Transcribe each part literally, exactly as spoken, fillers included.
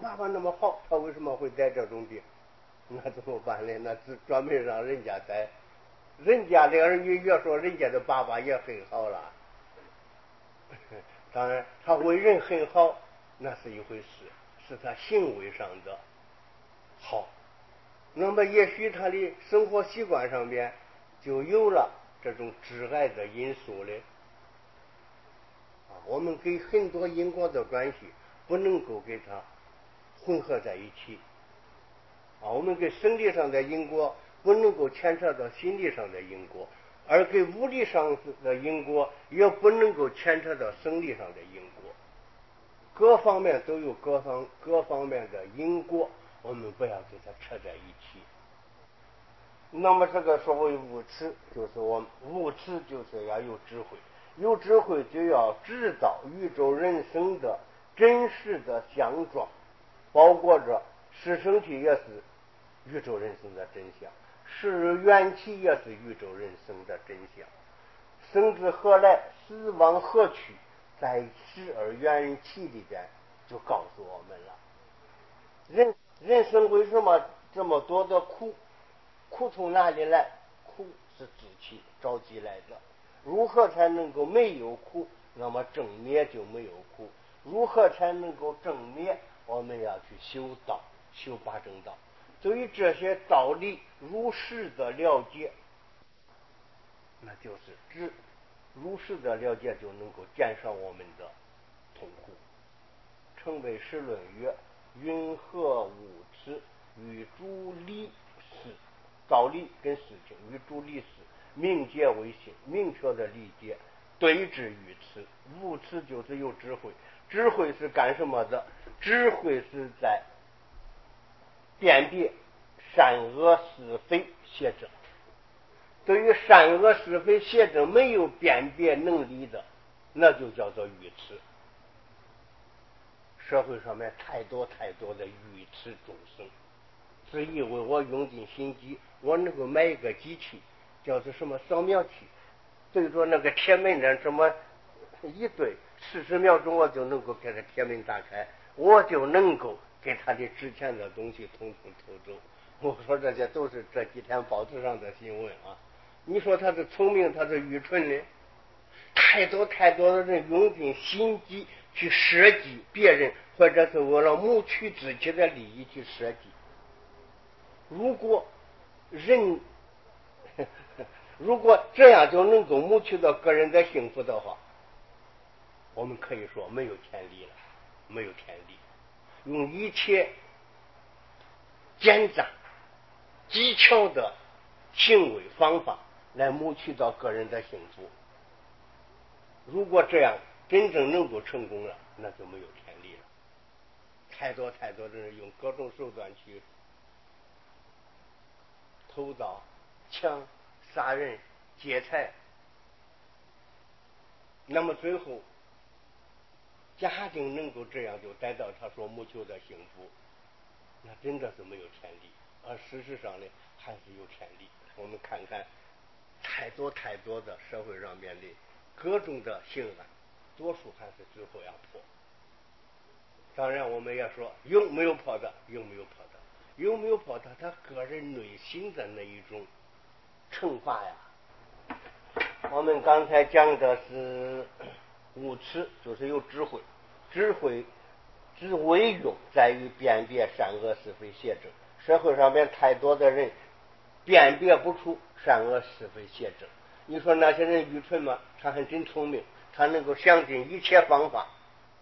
爸爸那么好，他为什么会得这种病？那怎么办呢？那是专门让人家得，人家的儿女越说人家的爸爸也很好了。当然，他为人很好，那是一回事，是他行为上的好。那么，也许他的生活习惯上面就有了这种致癌的因素嘞。啊，我们给很多因果的关系不能够给它混合在一起。啊，我们给生理上的因果不能够牵扯到心理上的因果，而给物理上的因果也不能够牵扯到生理上的因果。各方面都有各方各方面的因果，我们不要给它扯在一起。那么这个所谓无知，就是我们无知就是要有智慧，有智慧就要知道宇宙人生的真实的相状，包括着是生气也是宇宙人生的真相，是缘起也是宇宙人生的真相。生之何来，死亡何去，在始而缘起里边就告诉我们了。人人生为什么这么多的苦？苦从哪里来？苦是自己着急来的。如何才能够没有苦？那么正灭就没有苦。如何才能够正灭？我们要去修道，修八正道。对于这些道理如实的了解，那就是知。如实的了解就能够减少我们的痛苦。成为时论曰：云何无耻？与诸理事，道理跟事情与诸理事，明解为心，明确的理解，对治于此。无耻就是有智慧，智慧是干什么的？智慧是在辨别善恶是非邪正。对于善恶是非邪正没有辨别能力的，那就叫做愚痴。社会上面太多太多的愚痴众生，只以为我用尽心机，我能够买一个机器，叫做什么扫描器，对着那个铁门呢，这么一对，四十秒钟我就能够给他铁门打开，我就能够给他的值钱的东西统统偷走。我说这些都是这几天报纸上的新闻啊。你说他是聪明，他是愚蠢呢？太多太多的人用尽心机去设计别人，或者是为了谋取自己的利益去设计。如果人如果这样就能够谋取到个人的幸福的话，我们可以说没有天理了，没有天理。用一切奸诈技巧的行为方法来谋取到个人的幸福，如果这样真正能够成功了，那就没有天理了。太多太多的人用各种手段去偷盗、抢、杀人、劫财，那么最后家庭能够这样就得到他所谋求的幸福，那真的是没有天理。而事实上呢，还是有天理。我们看看太多太多的社会上面的各种的性案，多数还是最后要破。当然我们也说有没有破的，有没有破的，有没有破的，他个人内心的那一种惩罚呀。我们刚才讲的是无耻，就是有智慧，智慧之为用在于辨别善恶是非邪正。社会上面太多的人辨别不出善恶是非邪正，你说那些人愚蠢吗？他还真聪明，他能够想尽一切方法，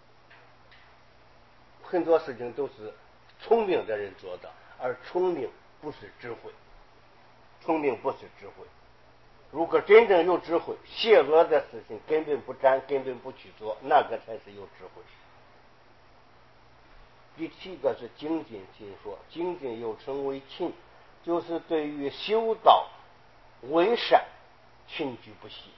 很多事情都是聪明的人做的，而聪明不是智慧，聪明不是智慧。如果真正有智慧，邪恶的事情根本不沾，根本不去做，那个才是有智慧。第七个是精进心说，精进又称为勤，就是对于修道为善勤举不息。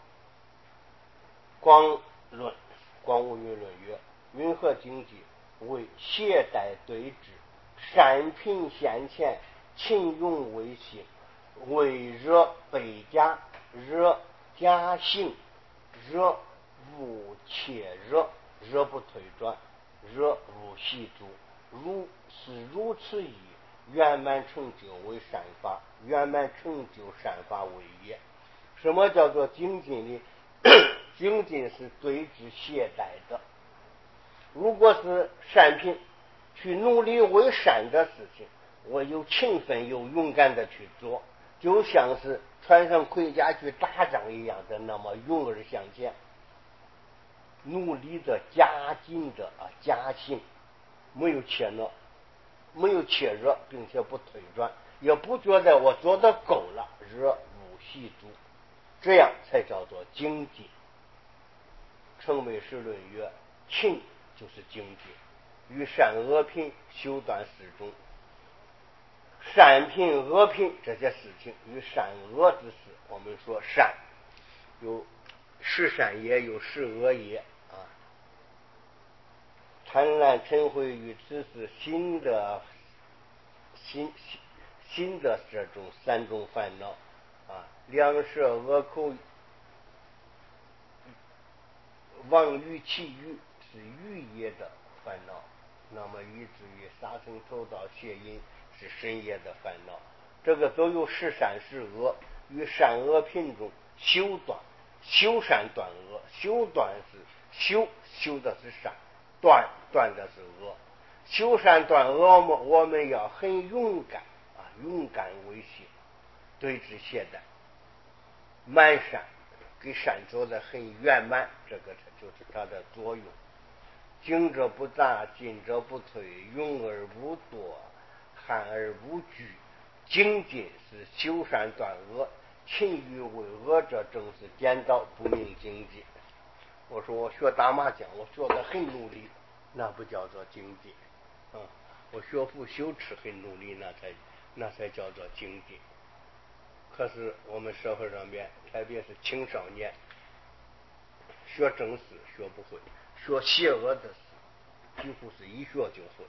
广论广无云论曰：云何精进？为懈怠对治，善品先前，勤勇为行，为惹北家，惹家行，惹无怯惹，惹不退转，惹无习足， 如是如此以圆满成就为善法，圆满成就善法为业。什么叫做精进呢？精进是对治懈怠的。如果是善品，去努力为善的事情，我有勤奋有勇敢的去做，就像是穿上盔甲去打仗一样的，那么勇而向前，努力的加紧的啊加行，没有怯懦，没有怯弱，并且不退转，也不觉得我做的够了，热无习足，这样才叫做精进。成为时论曰：勤就是精进，与善恶品修断四种。善品恶品这些事情与善恶之事，我们说善有是善也，有是恶也啊。贪婪嗔恚与此是新的新新的这种三种烦恼啊。两舌恶口妄语绮语是语业的烦恼，那么以至于杀生偷盗邪淫是身业的烦恼。这个都有是善是恶，与善恶品中修断，修善断恶，修断是修修的是善，断断的是恶。修善断恶嘛，我们要很勇敢啊，勇敢为行，对治懈怠，满善给善做的很圆满，这个就是它的作用。精者不杂，进者不退，勇而无惰，悍而无惧。精进是修善断恶，勤于为恶者正是颠倒，不明精进。我说我学打麻将，我学得很努力，那不叫做精进啊！我学富修持很努力，那才那才叫做精进。可是我们社会上面，特别是青少年，学正事学不会，学邪恶的事，几乎是一学就会。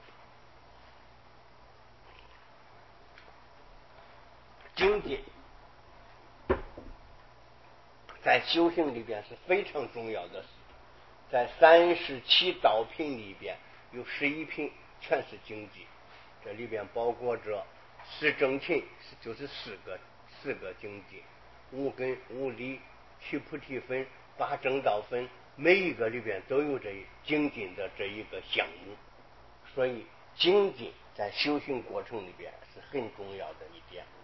精进在修行里边是非常重要的事，在三十七道品里边有十一品全是精进，这里边包括着四正勤，就是四个四个精进，五根五理七菩提分八正道分，每一个里边都有这精进的这一个项目，所以精进在修行过程里边是很重要的一点。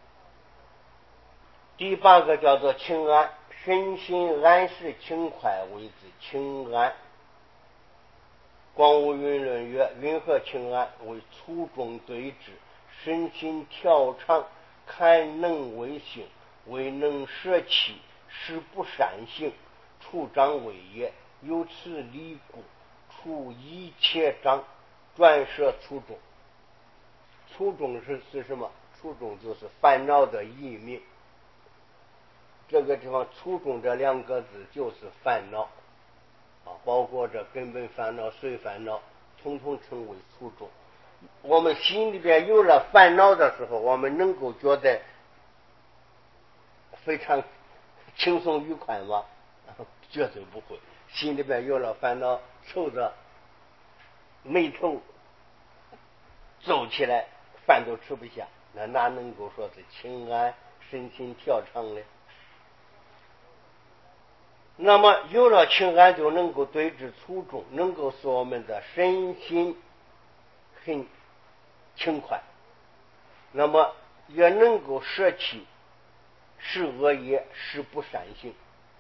第八个叫做清安，身心安适轻快为之清安。广无云论曰：云何清安？为粗中对治，身心调畅，堪能为性，未能舍弃，实不善行，处障为也。由此理故，除一切障，转舍粗中。粗中是是什么？粗中就是烦恼的异名。这个地方粗中这两个字就是烦恼啊，包括着根本烦恼、随烦恼，统统称为粗中。我们心里边有了烦恼的时候，我们能够觉得非常轻松愉快吗？绝对不会。心里边有了烦恼，愁着眉头皱起来，饭都吃不下，那哪能够说是清安身心调畅呢？那么有了清安，就能够对治粗重，能够使我们的身心很轻快，那么也能够舍弃是恶业，是不善行，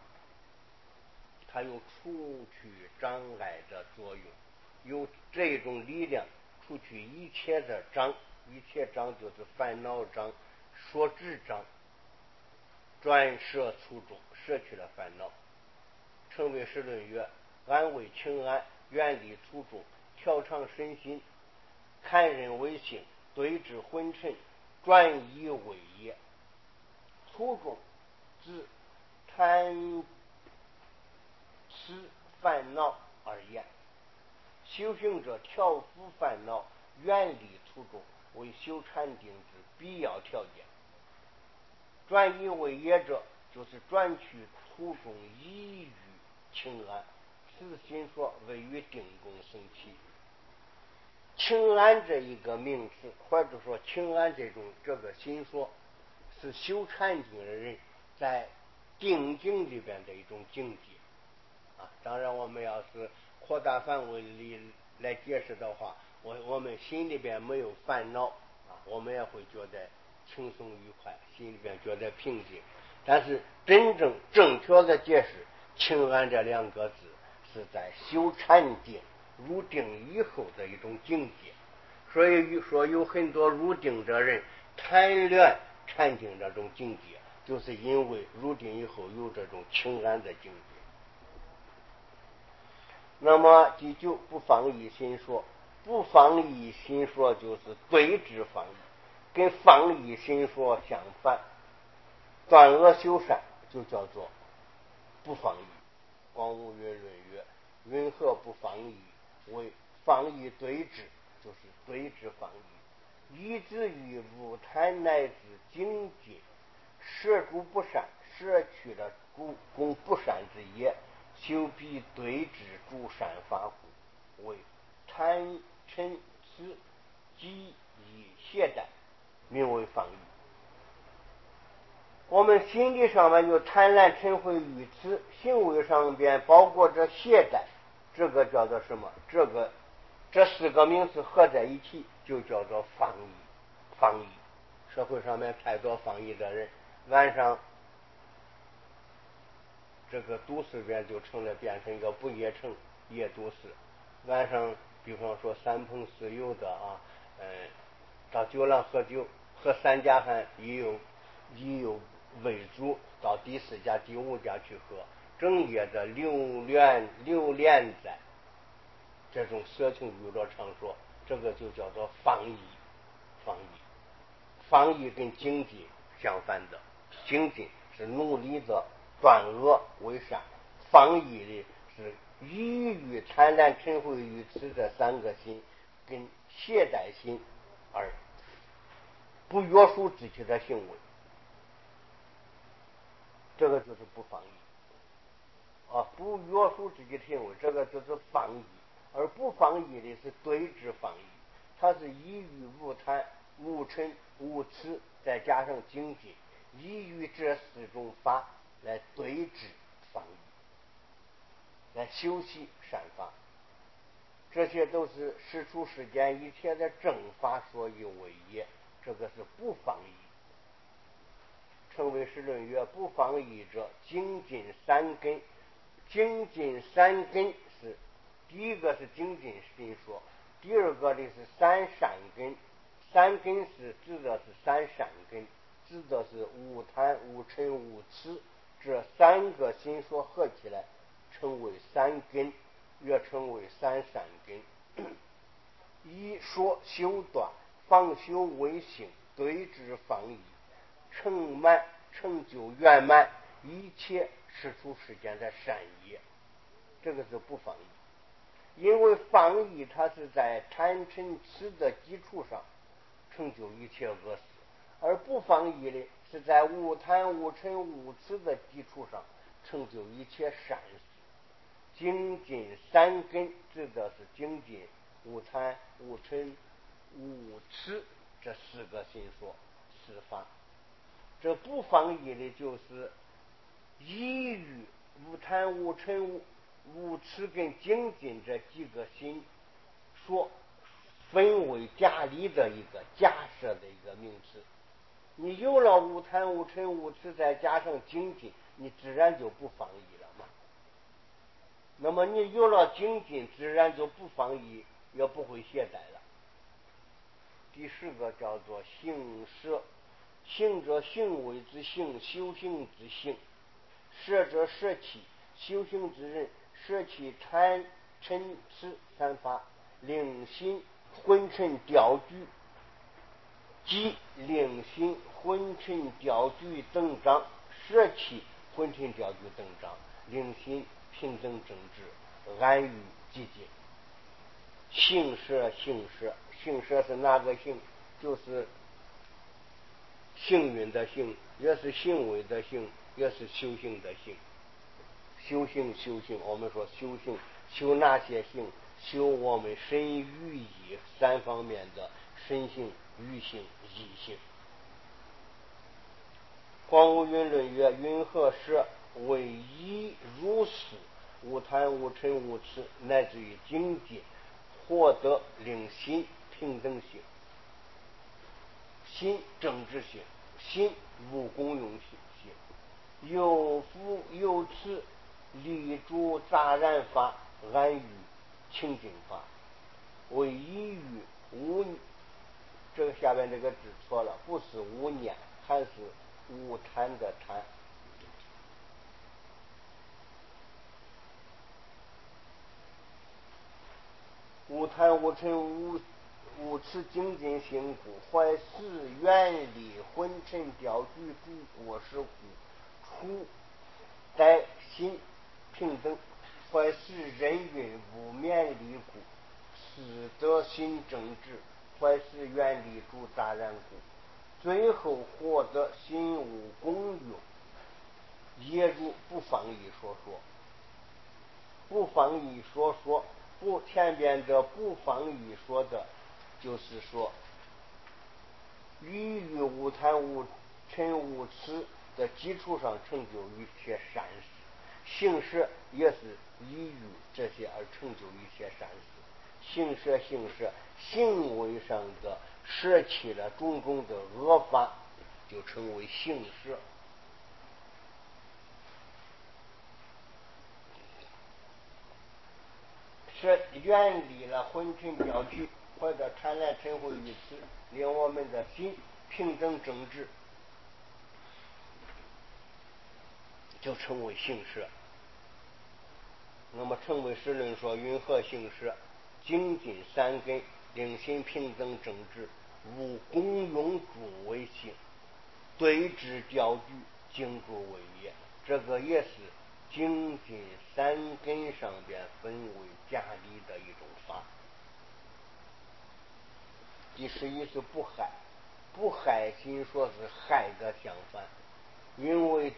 它有除去障碍的作用，有这种力量除去一切的障，一切障就是烦恼障、所知障，转舍粗重，舍去了烦恼。成为时论曰：安为清安，远离粗重，调畅身心，看人为性，对治昏沉，转以为业。粗重指贪痴烦恼而言，修行者调伏烦恼，远离粗重，为修禅定之必要条件。转以为业者，就是转去粗重以于清安，此心说为于定功生起。 清安这一个名词，或者说清安这种这个心说，是修禅经的人在定境里边的一种境界啊。当然，我们要是扩大范围里来解释的话，我我们心里边没有烦恼啊，我们也会觉得轻松愉快，心里边觉得平静。但是真正正确的解释清安这两个字，是在修禅定入定以后的一种境界。所以说有很多入定的人贪恋禅定这种境界，就是因为入定以后有这种清安的境界。那么第九，不妨一心说，不妨一心说就是对治防疫，跟防疫心说相反。断恶修善就叫做不防疫。光无云论曰：云何不防疫？为防疫对治，就是对治防疫。以至于无贪乃至精进，舍诸不善，舍去了故供不善之业，修必对治诸善法故，为贪嗔痴积以懈怠，名为防疫。我们心理上面有贪婪嗔恚愚痴，行为上边包括着懈怠，这个叫做什么？这个这四个名词合在一起就叫做防疫。防疫，社会上面太多防疫的人，晚上这个都市边就成了变成一个不夜城，夜都市。晚上比方说三朋四友的啊，嗯，到酒廊喝酒，喝三家还也有也有为主，到第四家第五家去喝，整夜的流连流连在这种色情娱乐场所，这个就叫做防疫。防疫防疫跟精进相反的，精进是努力的断恶为善，防疫的是抑郁贪婪嗔恚愚痴这三个心跟懈怠心而不约束自己的行为，这个就是不防疫啊，不约束自己的行为，这个就是防疫。而不防疫的是对治防疫，它是抑郁无贪无嗔无痴，再加上精进，依于这四种法来对治防疫，来修习善法，这些都是世出世间一切的正法所以为也，这个是不防疫。称为世论曰：不防疫者，精进三根。精进三根是第一个是精进心说，第二个的是三善根。三根是指的是三善根，指的是无贪无嗔无痴，这三个心说合起来称为三根，又称为三善根。一说修断，方修为行，对治防疫，成满成就圆满一切世出世间的善业，这个是不防疫。因为防疫它是在贪嗔痴的基础上成就一切恶事，而不防疫的是在无贪无嗔无痴的基础上成就一切善事。精进三根指的是精进无贪无嗔无痴这四个心说四法。这不防疫的就是依于无贪无嗔无无痴跟精进这几个心说分为假立的一个假设的一个名词。你有了无贪无嗔无痴，再加上精进，你自然就不防疫了嘛。那么你有了精进，自然就不防疫，也不会懈怠了。第十个叫做行舍，行者行为之行，修行之行。舍者舍弃，修行之人舍弃贪嗔痴三法，令心昏沉掉举，即令心昏沉掉举等长，舍弃昏沉掉举等长，令心平等正直，安于寂静。行舍行舍，行舍是哪个行？就是幸运的幸，也是行为的行，也是修行的行。修行修行，我们说修行修哪些行？ 修我们身语意三方面的身性、语性、意性。广无云论曰：云何舍为一如是，无贪无嗔无痴，乃至于境界，获得令心平等性，心正直性，心无功用性，有福有慈，立诸杂然法，安于清净法，为一于无，这个下边这个字错了，不是无念，还是无贪的贪。无贪无嗔无无痴精进行故，怀思远离昏沉掉举诸过失故，初待心平等，怀思人运无免离故，是得心正直，怀思远离诸杂然故，最后获得心无功用，也如不方一说说。不方一说说，不前边的不方一说的，就是说于于无贪无嗔无痴的基础上成就一切善事，行舍也是依于这些而成就一切善事。行舍行舍行为上的舍弃了种种的恶法，就称为行舍。是远离了昏沉掉举或者贪婪嗔恚于此，令我们的心平等正直，就称为行舍。那么成为实论说云何行舍？精进三根，令心平等正直，无功用诸为性，对治掉举，经诸为业。这个也是精进三根上边分为家里的一种法。第十一是不害，不害心说是害的相反，因为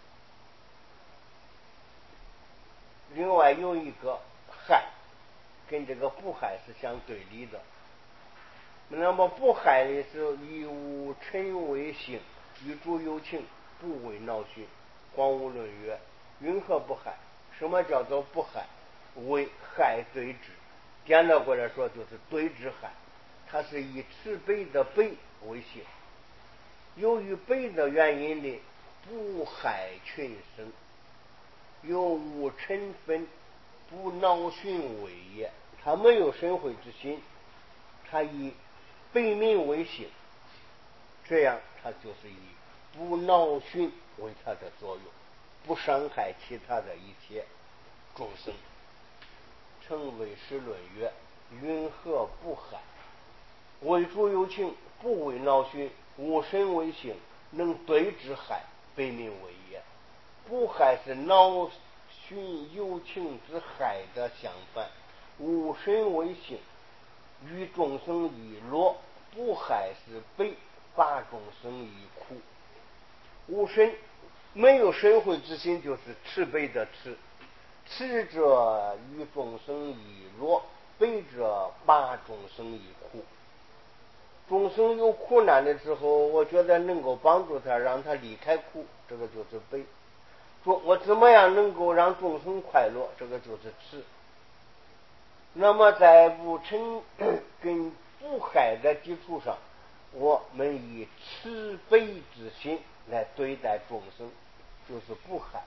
另外有一个害跟这个不害是相对立的。那么不害的是以无嗔为性，与诸有情，不为恼熏。广无论曰：云何不害？什么叫做不害？为害对治，颠倒过来说就是对治害。它是以慈悲的悲为性，由于悲的原因呢，不害群生，有无嗔分，不恼熏为也。他没有生慧之心，他以悲悯为性，这样他就是以不恼熏为他的作用，不伤害其他的一切众生。成为实论曰：云何不害？为诸有情，不为恼熏，无身为性，能对治害，悲悯为也。不害是恼熏有情之害的相反，无身为性，与众生以乐，不害是悲，拔众生以苦。无身没有身慧之心，就是慈悲的慈，慈者与众生以乐，悲者拔众生以苦。众生有苦难的时候，我觉得能够帮助他，让他离开苦，这个就是悲。我怎么样能够让众生快乐，这个就是慈。那么在无嗔跟不害的基础上，我们以慈悲之心来对待众生，就是不害。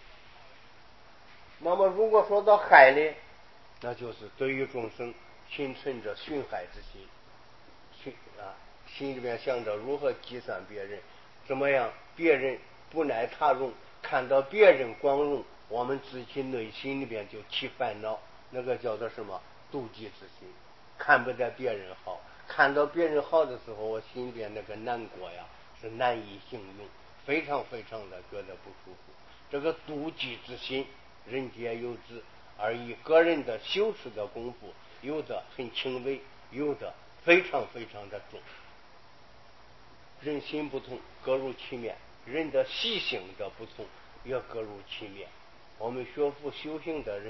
那么如果说到害呢，那就是对于众生心存着寻害之心，心啊，心里面想着如何计算别人，怎么样别人不耐他容，看到别人光荣，我们自己内心里边就起烦恼，那个叫做什么？妒忌之心，看不得别人好，看到别人好的时候，我心里边那个难过呀，是难以形容，非常非常的觉得不舒服。这个妒忌之心，人皆有之，而以个人的修持的功夫，有的很轻微，有的非常非常的重。人心不同，各如其面，人的习性的不同，也各如其面。我们学佛修行的人，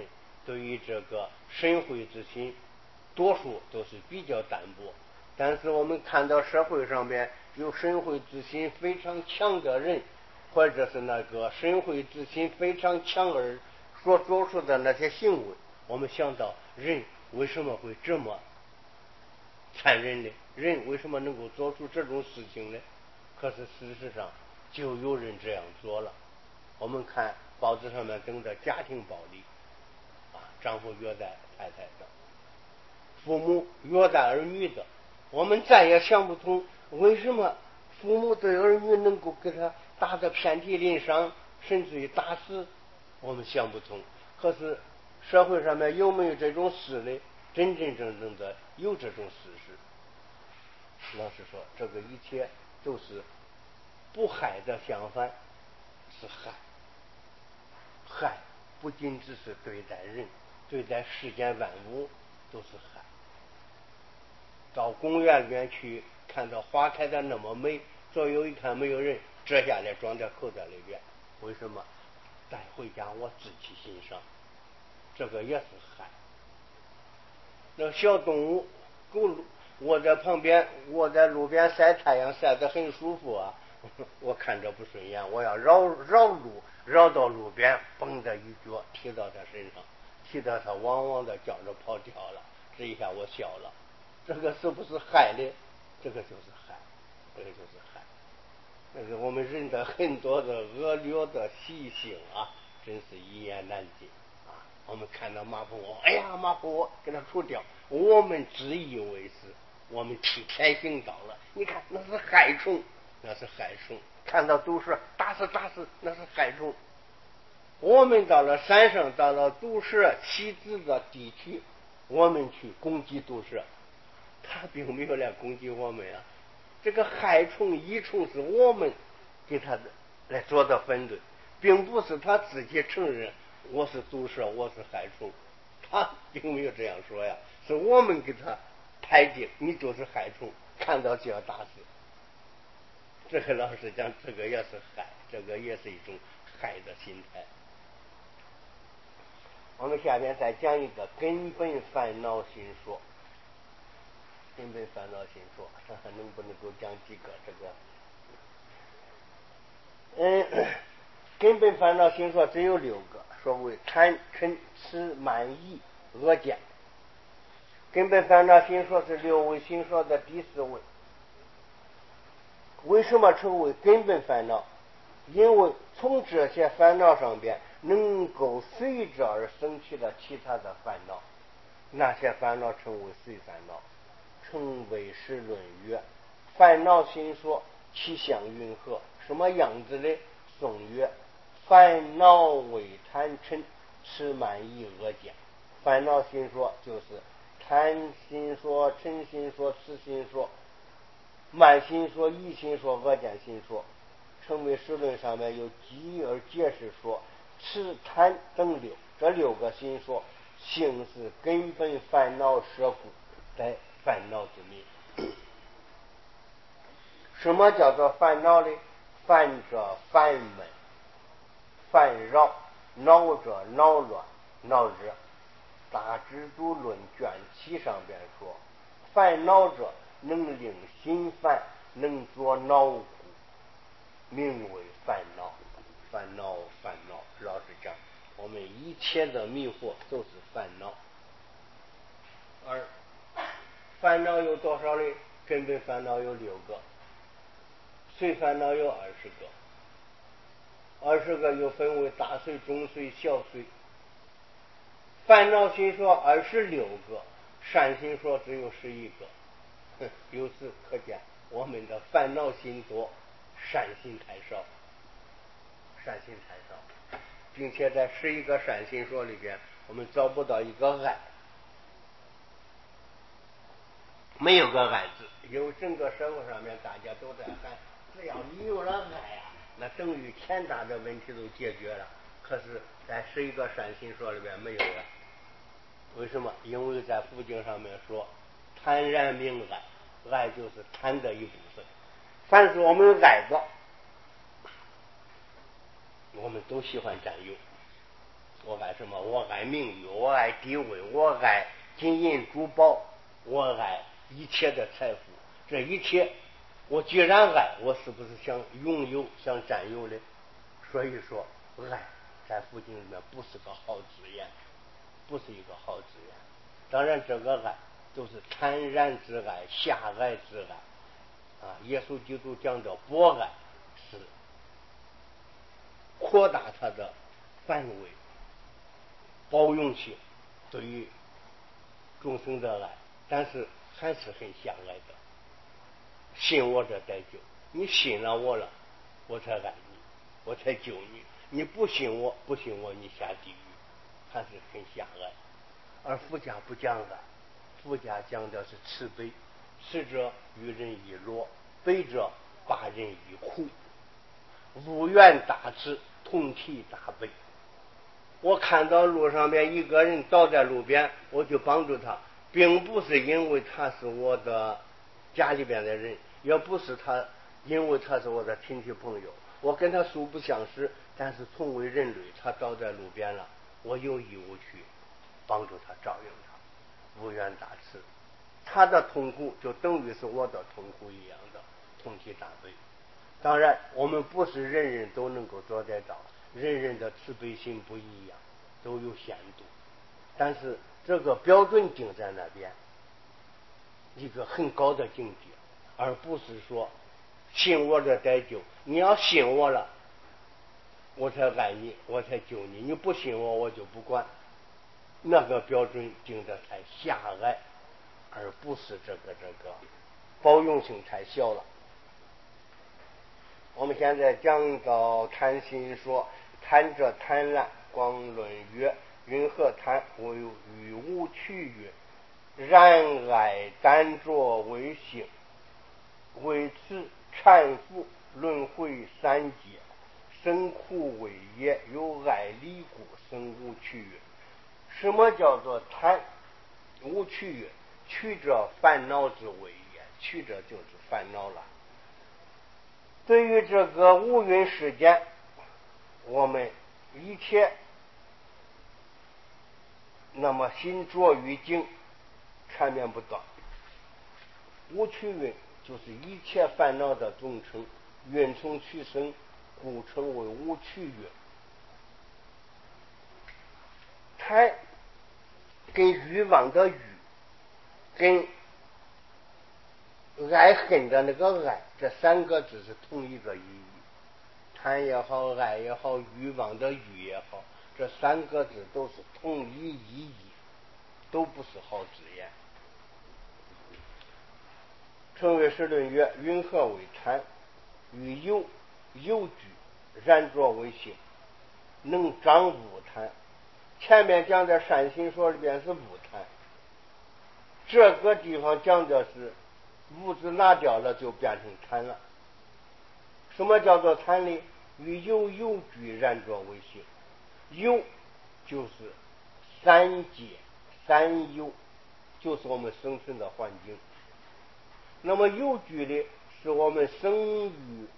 对于这个神会之心，多数都是比较淡薄。但是我们看到社会上边有神会之心非常强的人，或者是那个神会之心非常强而所做出的那些行为，我们想到人为什么会这么残忍呢？人为什么能够做出这种事情呢？可是事实上就有人这样做了。我们看报纸上面登的家庭暴力啊，丈夫虐待太太的，父母虐待儿女的，我们再也想不通为什么父母对儿女能够给他打得遍体鳞伤，甚至于打死，我们想不通。可是社会上面有没有这种事呢？真真正正的有这种事实。老实说，这个一切都是不害的相反，是害。害不仅只是对待人，对待世间万物都是害。到公园里面去，看到花开的那么美，左右一看没有人，折下来装在口袋里边，为什么？带回家我自己欣赏，这个也是害。那小动物狗窝在旁边，窝在路边晒太阳，晒得很舒服啊，我看着不顺眼，我要绕绕路，绕到路边，蹦的一脚踢到他身上，踢得他汪汪的叫着跑掉了，这一下我笑了。这个是不是害的？这个就是害，这个就是害。这是我们人的很多的恶劣的习性啊，真是一言难尽啊。我们看到马蜂窝，哎呀，马蜂窝给它除掉，我们自以为是，我们替天行道了。你看那是害虫，那是害虫。看到毒蛇，打死打死，那是害虫。我们到了山上，到了毒蛇栖止的地区，我们去攻击毒蛇，它并没有来攻击我们啊。这个害虫益虫是我们给他的来做的分类，并不是他自己承认我是毒蛇，我是害虫，他并没有这样说呀，是我们给他排定，你就是害虫，看到就要打死。这个老实讲，这个也是害，这个也是一种害的心态。我们下面再讲一个根本烦恼心说。根本烦恼心说，看看能不能够讲几个这个。嗯，根本烦恼心说只有六个，所谓贪嗔痴慢疑恶见。根本烦恼心说是六位心说的第四位。为什么称为根本烦恼？因为从这些烦恼上边能够随着而生起了其他的烦恼，那些烦恼称为随烦恼。成为时论曰：烦恼心说，其相云何？什么样子呢？颂曰：烦恼为贪嗔痴慢疑恶见。烦恼心说就是贪心说、嗔心说、痴心说、慢心说、疑心说、恶见心说。成为时论上面有继而解释说，痴贪等六，这六个心说性是根本烦恼摄故，在烦恼之名。什么叫做烦恼呢？烦者烦闷，烦扰；恼者恼乱、恼热。大智度论卷七上边说，烦恼者能令心烦，能作恼故，名为烦恼。烦恼烦恼，老实讲，我们一切的迷惑都是烦恼。而烦恼有多少呢？根本烦恼有六个，随烦恼有二十个，二十个又分为大随、中随、小随。烦恼心说二十六个，善心说只有十一个。由此可见，我们的烦恼心多，善心太少，善心太少，并且在十一个善心说里边，我们找不到一个爱，没有个爱字。因为整个社会上面大家都在喊，只要你有了爱啊，那等于天大的问题都解决了。可是在十一个善心说里边没有啊。为什么？因为在佛经上面说，贪然名爱，爱就是贪的一部分。凡是我们爱的，我们都喜欢占有。 我爱什么？我爱名誉，我爱地位，我爱金银珠宝，我爱一切的财富。这一切我既然爱，我是不是想拥有，想占有的？所以说爱在佛经里面不是个好字眼，不是一个好字眼。当然这个爱都是坦然之爱，狭隘之爱啊。耶稣基督讲的博爱是扩大它的范围，包容性对于众生的爱，但是还是很狭隘的。信我者得救，你信了我了，我才爱你，我才救你。你不信我，不信我，你下地狱，还是很狭隘。而佛家不讲爱，佛家讲的是慈悲，慈者与人一乐，悲者把人一苦，无缘大慈，同体大悲。我看到路上边一个人倒在路边，我就帮助他，并不是因为他是我的家里边的人，也不是他因为他是我的亲戚朋友，我跟他素不相识，但是同为人类，他倒在路边了，我有义务去帮助他，照应他，无缘大慈。他的痛苦就等于是我的痛苦一样的，同体大悲。当然我们不是人人都能够做得到，人人的慈悲心不一样，都有限度，但是这个标准定在那边，一个很高的境界，而不是说信我者得救，你要信我了我才爱你，我才救你，你不信我我就不管。那个标准定得太狭隘，而不是这个这个包容性太小了。我们现在讲到贪心说，贪者贪婪，广论曰：云何贪？谓于无趣曰：然爱单着为性，为此缠缚轮回三界，生苦为也。有爱离故，生无趣曰。什么叫做贪？无趣曰，趣者烦恼之谓也，趣者就是烦恼了。对于这个五蕴世间，我们一切那么心着于境，缠绵不断。无趣蕴就是一切烦恼的总称，蕴从取生，故称为无趣蕴。贪跟欲望的欲，跟爱恨的那个爱，这三个字是同一个意义。贪也好，爱也好，欲望的欲也好，这三个字都是同一意义，都不是好字眼。成为时论曰：云何为贪？与有有具，然着为性，能彰物贪。前面讲的善心说里边是物贪，这个地方讲的是物质拿掉了就变成贪了。什么叫做贪呢？与有有具，然着为性。有就是三界三有，就是我们生存的环境。那么有具的是我们生于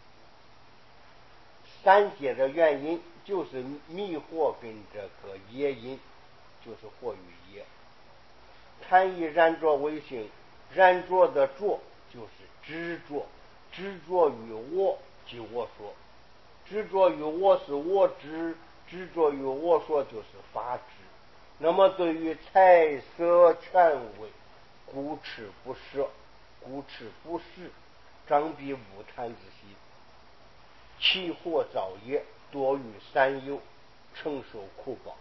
三界的原因，就是迷惑跟这个业因，就是惑与业。贪以然着为性，然着的着就是执着，执着于我，即我说，执着于我是我执，执着于我说就是法执。那么对于财色权位，故持不舍，故持不实，张必无贪之心，起惑造业，多于三有，承受苦报。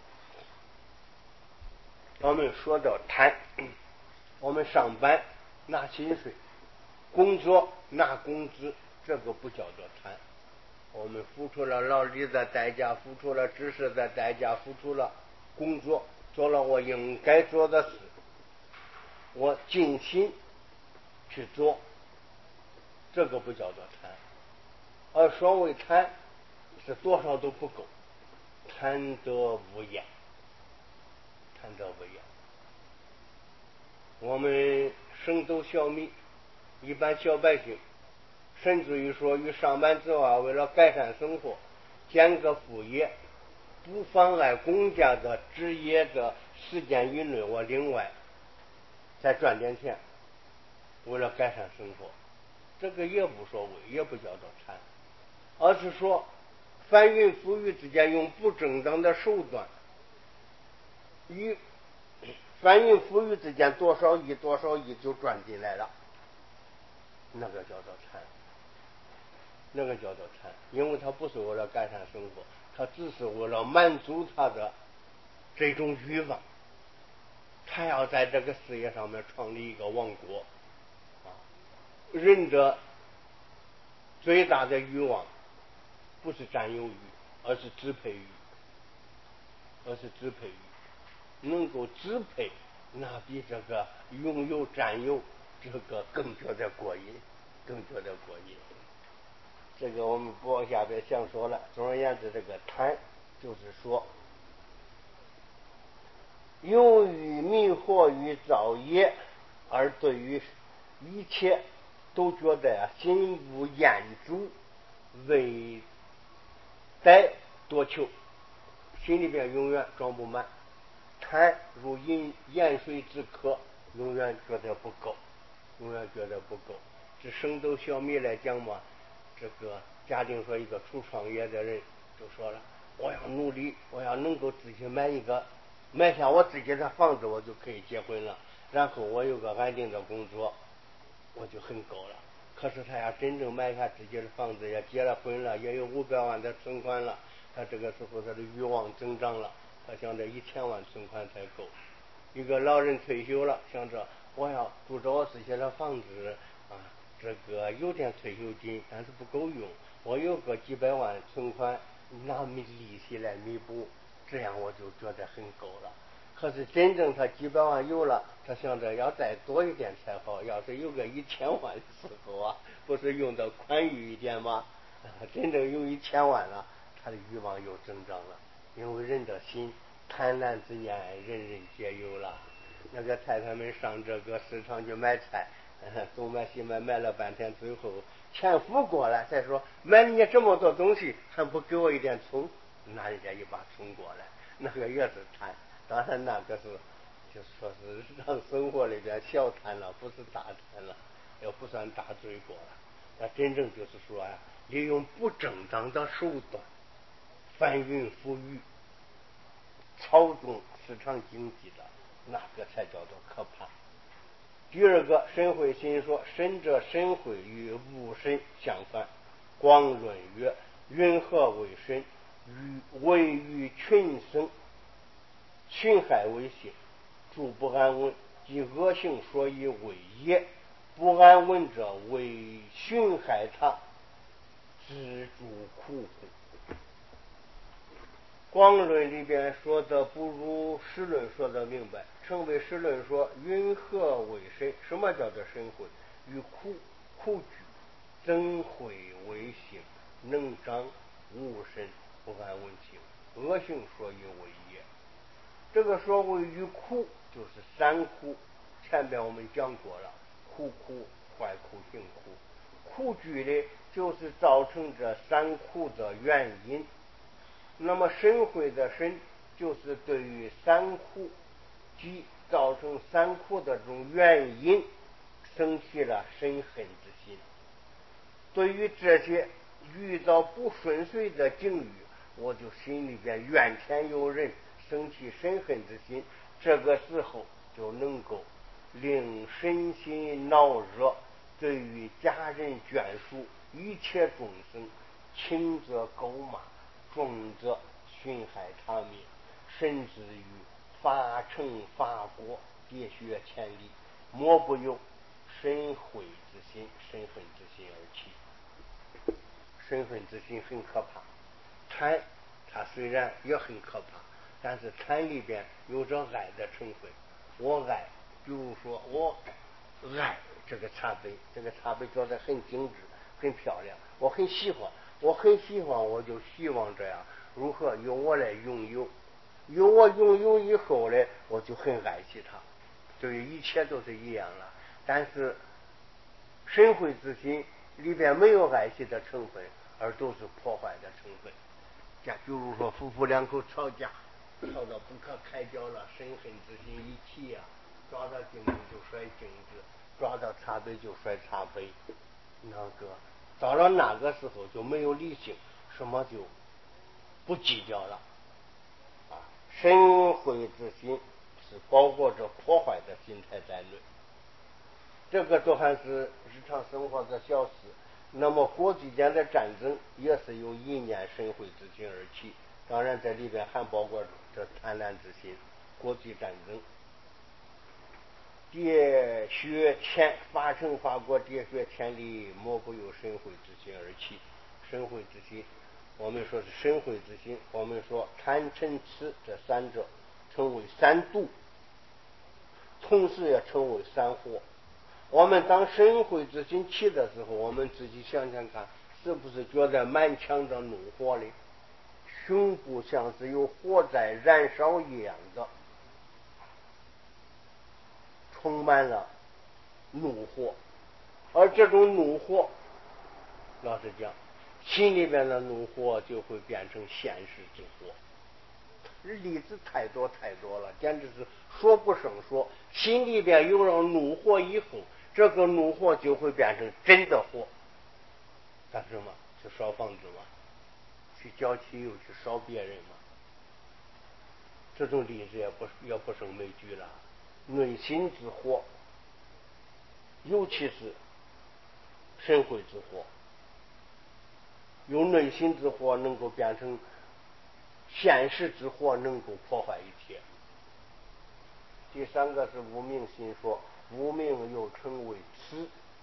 我们说到贪，我们上班拿薪水，工作拿工资，这个不叫做贪。我们付出了劳力的代价，付出了知识的代价，付出了工作，做了我应该做的事，我尽心去做，这个不叫做贪。而所谓贪是多少都不够，贪得无厌，贪得无厌。我们升斗小民，一般小百姓，甚至于说与上班之外，为了改善生活，兼个副业， 不妨碍公家的职业的时间以内，我另外再赚点钱，为了改善生活，这个也无所谓，也不叫做贪，而是说翻云覆雨之间用不正当的手段，与翻云覆雨之间多少亿多少亿就赚进来了，那个叫做贪，那个叫做贪，因为他不是为了改善生活，他只是为了满足他的这种欲望，他要在这个事业上面创立一个王国啊！人的最大的欲望不是占有欲，而是支配欲，而是支配欲。能够支配，那比这个拥有占有这个更觉得过瘾，更觉得过瘾。这个我们不往下边详说了。总而言之，这个贪就是说，由于迷惑于造业，而对于一切都觉得呀、啊、心无厌足，为待多求，心里边永远装不满。贪如饮盐水之渴，永远觉得不够，永远觉得不够。这生斗小米来讲嘛，这个假定说一个初创业的人就说了，我要努力，我要能够自己买一个买下我自己的房子，我就可以结婚了，然后我有个安定的工作，我就很够了。可是他要真正买下自己的房子，也结了婚了，也有五百万的存款了，他这个时候他的欲望增长了，他想着一千万存款才够。一个老人退休了，想着我要住着我自己的房子啊，这个有点退休金，但是不够用，我有个几百万存款，拿利息来弥补，这样我就觉得很够了。可是真正他几百万有了，他想着要再多一点才好，要是有个一千万的时候啊，不是用的宽裕一点吗？真正有一千万了，他的欲望又增长了，因为人的心贪婪之念，人人皆有了。那个太太们上这个市场去买菜，东买西买，买了半天，最后钱付过来，再说买你这么多东西，还不给我一点葱？拿人家一把葱过来，那个也是贪。当然那个是就说是让生活里边小贪了，不是大贪了，也不算大罪过了。那真正就是说呀、啊，利用不正当的手段翻云覆雨，操纵市场经济的，那个才叫做可怕。第二个，申会心说，神者神会与无神相反。广论曰：云何为神？与为于群生，群害为心，诸不安稳，即恶性所以为业。不安稳者为寻害他，知诸苦苦。广论里边说的不如实论说的明白。成为实论说，云何为神？什么叫做神会？与苦苦惧，怎会为性？能长无神，不安稳性，恶性所以为业。这个所谓于苦，就是三苦。前边我们讲过了，苦苦、坏苦、行苦。苦惧的就是造成这三苦的原因。那么神会的神，就是对于三苦即造成三苦的这种原因生起了深恨之心。对于这些遇到不顺遂的境遇，我就心里边怨天尤人，生起深恨之心。这个时候就能够令身心恼热，对于家人眷属一切众生，轻则狗骂，重则寻害他命，甚至于发成发国，喋血千里，莫不由深悔之心、深恨之心而起。深恨之心很可怕，贪它虽然也很可怕，但是贪里边有着爱的成分。我爱，比如说我爱这个茶杯，这个茶杯做得很精致很漂亮，我很喜欢，我很喜欢，我就希望这样如何由我来拥有，由我拥有以后呢，我就很爱惜它。对于一切都是一样了，但是深慧之心里边没有爱惜的成分，而都是破坏的成分。 假比如说夫妇两口吵架，吵到不可开交了，深恨之心一起呀、啊，抓到镜子就摔镜子，抓到茶杯就摔茶杯。那个到了那个时候就没有理性，什么就不计较了啊。生慧之心是包括着破坏的心态在内，这个都还是日常生活的小事。那么国际间的战争也是由一念生慧之心而起，当然在里边还包括这贪婪之心。国际战争喋血千发生法国喋血千里，莫不由生慧之心而起。生慧之心我们说是生慧之心，我们说贪嗔痴这三者称为三毒，同时也称为三祸。我们当生慧之心起的时候，我们自己想想看，是不是觉得满腔的怒火里，胸部像是有火在燃烧一样的，充满了怒火。而这种怒火，老实讲，心里边的怒火就会变成现实之火。例子太多太多了，简直是说不胜说。心里边有了怒火以后，这个怒火就会变成真的火。干什么？去烧房子吗？去浇汽油去烧别人吗？这种例子也不也不胜枚举了。内心之火，尤其是神慧之火，用内心之火能够变成现实之火，能够破坏一切。第三个是无明心说，无明又称为痴，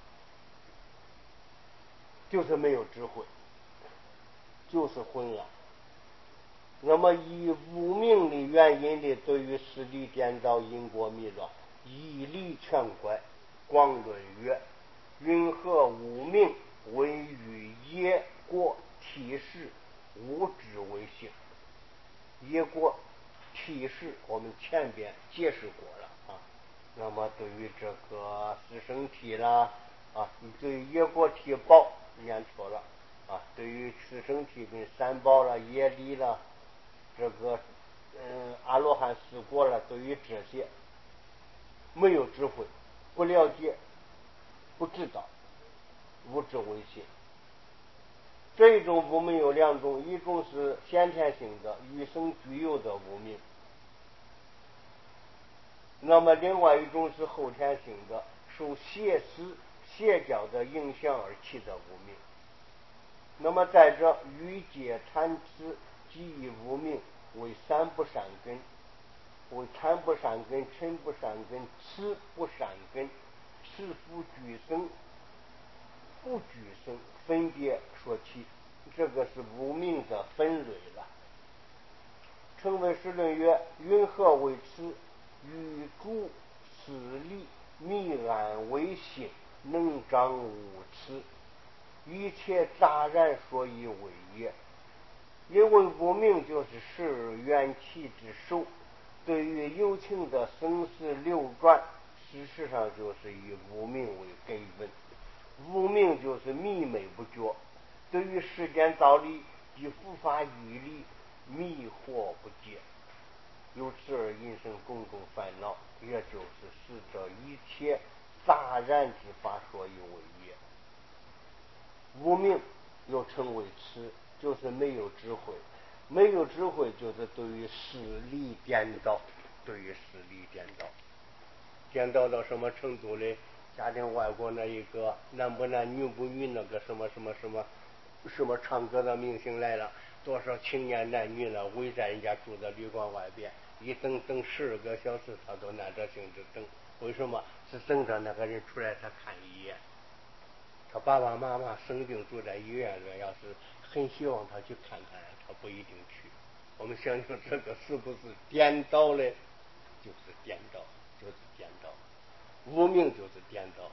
就是没有智慧，就是昏暗。那么以无明的原因的对于事理颠倒，因果迷乱，义理全怪。广论曰：云何无明为于业果体事，无知为性。业果体事我们前边解释过了啊。那么对于这个四生体啦啊，你对于业果体报念错了啊，对于四生体跟三宝了、业力了，这个嗯阿罗汉四果了，对于这些没有智慧，不了解，不知道，无知为心。这种无明有两种，一种是先天性的与生俱有的无明，那么另外一种是后天性的受邪思邪教的影响而起的无明。那么在这欲界贪痴即无明为三不善根，为贪不善根、嗔不善根、痴不善根，是复俱生不俱生分别说起，这个是无明的分类了。称为时论曰：云何为痴？欲主此理，迷暗为性，能张无痴，一切杂然所以为也。因为无明就是是缘起之首，对于有情的生死流转，事实上就是以无明为根本。无明就是迷昧不觉，对于世间道理及佛法义理迷惑不解，由此而引生种种烦恼，也就是使这一切杂然之法所以为也。无明又称为痴，就是没有智慧。没有智慧就是对于事理颠倒，对于事理颠倒，颠倒到什么程度呢？家庭外国那一个男不男女不女那个什么什么什么什么唱歌的明星来了，多少青年男女呢围在人家住的旅馆外边，一等等十二个小时，他都耐着性子等。为什么？是等着那个人出来他看一眼。他爸爸妈妈生病住在医院里，要是很希望他去看看，他不一定去。我们想想这个是不是颠倒呢？就是颠倒，就是颠倒。无明就是颠倒。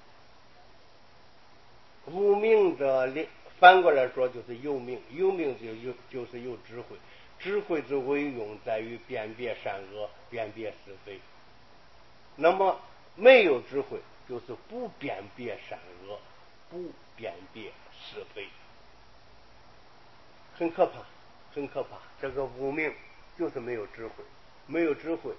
无明的反过来说就是有明，有明就有就是有智慧。智慧之为用在于辨别善恶，辨别是非。那么没有智慧就是不辨别善恶，不辨别是非，很可怕， 很可怕。这个无明就是没有智慧，没有智慧。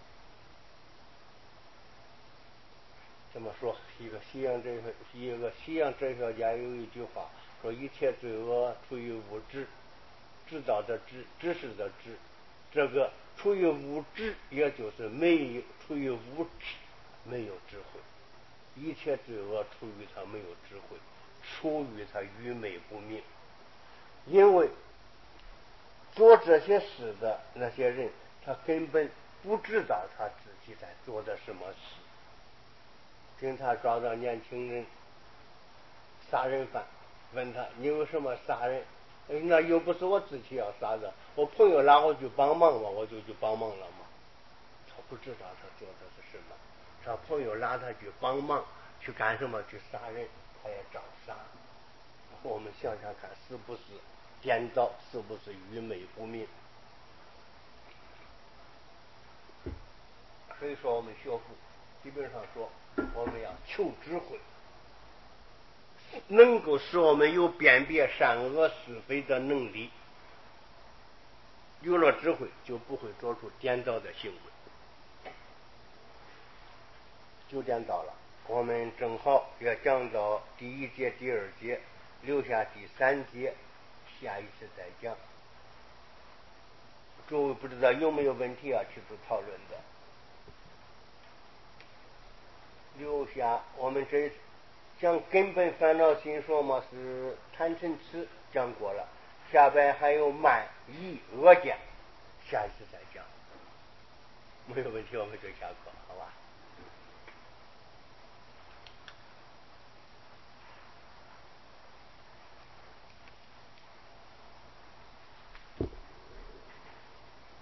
这么说，一个西洋哲学，一个西洋哲学家有一句话说：一切罪恶出于无知，知道的知，知识的知。这个出于无知，也就是没有出于无知，没有智慧。一切罪恶出于他没有智慧，出于他愚昧不明。因为做这些事的那些人，他根本不知道他自己在做的什么事。警察抓到年轻人杀人犯，问他你为什么杀人？那又不是我自己要杀的，我朋友拉我去帮忙嘛，我就去帮忙了嘛。他不知道他做的是什么，他朋友拉他去帮忙，去干什么？去杀人，他也照杀。我们想想看，是不是颠倒？是不是愚昧不明？所以说，我们学佛基本上说，我们要求智慧，能够使我们有辨别善恶是非的能力。有了智慧，就不会做出颠倒的行为。九点到了，我们正好要讲到第一节、第二节，留下第三节，下一次再讲。诸位不知道有没有问题啊？去做讨论的。留下我们这讲根本烦恼心说嘛，是贪嗔痴讲过了，下边还有慢疑恶见，下一次再讲。没有问题，我们就下课，好吧？